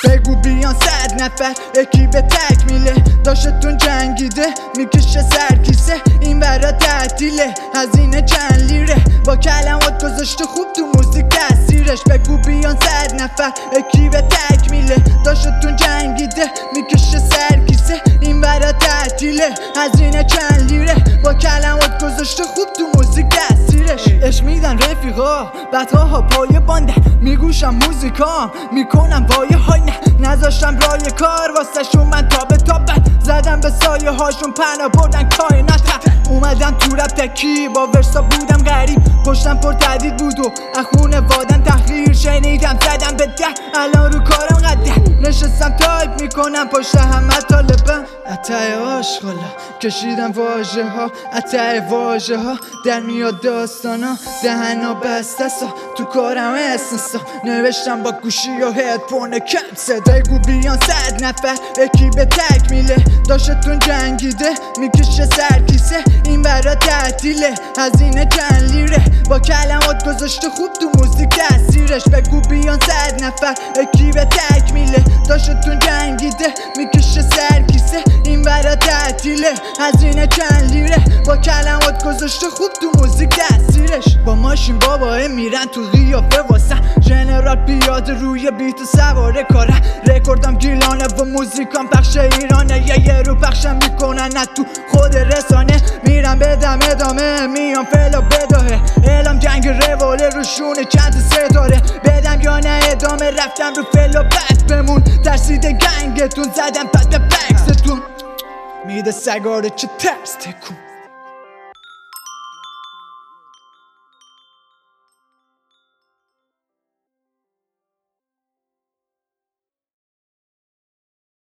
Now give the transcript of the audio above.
بگو بیان 100 نفر یکی به تکمیله داشتتون جنگیده میکشه سرکیسه این برا تعطیله هزینه چند لیره با کلمات گذاشته خوب تو موزیک تاثیرش بگو بیان 100 نفر یکی به تکمیله داشتتون جنگیده میکشه سرکیسه این برا تعطیله هزینه چند لیره با کلمات گذاشته خوب تو موزیک تاثیرش اش میدن رفیقا بطاها پای بانده میگوشم موزیکام میکنم وای های نذاشتم رای کار واسه شون من تابه زدم به سایه هاشون پناه بردن کائنات اومدم تو رپ تکی با ورسا بودم غریب پشتم پر تهدید بود و اخونه وادن تحقیر شنیدم زدم به ده الان رو کارم قده نشستم تایپ میکنم پشت همه طالبم اتای عاشقالا کشیدم واژه ها اتای واژه ها در میاد داستانا دهنا بستسا تو کارم اسنسا نوشتم با گوشی و هدفون کم صدای گو بیان 100 نفر یکی به تکمیله داشتتون جنگیده میکشه سرکیسه این برا تعطیله هزینه چند لیره با کلمات گذاشته خوب تو موزیک تاثیرش بگو بیان 100 نفر یکی به تکمیله داشتتون جنگیده میکشه سرکیسه این برا تعطیله هزینه چند لیره با کلمات گذاشته خوب تو موزیک تاثیرش با ماشین باباه میرن تو قیافه واسه ژنرال پیاده روی بیت سواره کاره رکوردم گیلانه و موزیکام پخش ایرانه یه رو پخشم میکنن نه تو خود رسانه میرم بدم ادامه میام فعلا بداهه اعلام جنگ رواله روشونه چند ستاره بدم یا نه ادامه رفتم رو فعلا بس بمون ترسیده گنگتون زدم پس به بکستون میده سگاره چه ترس تکون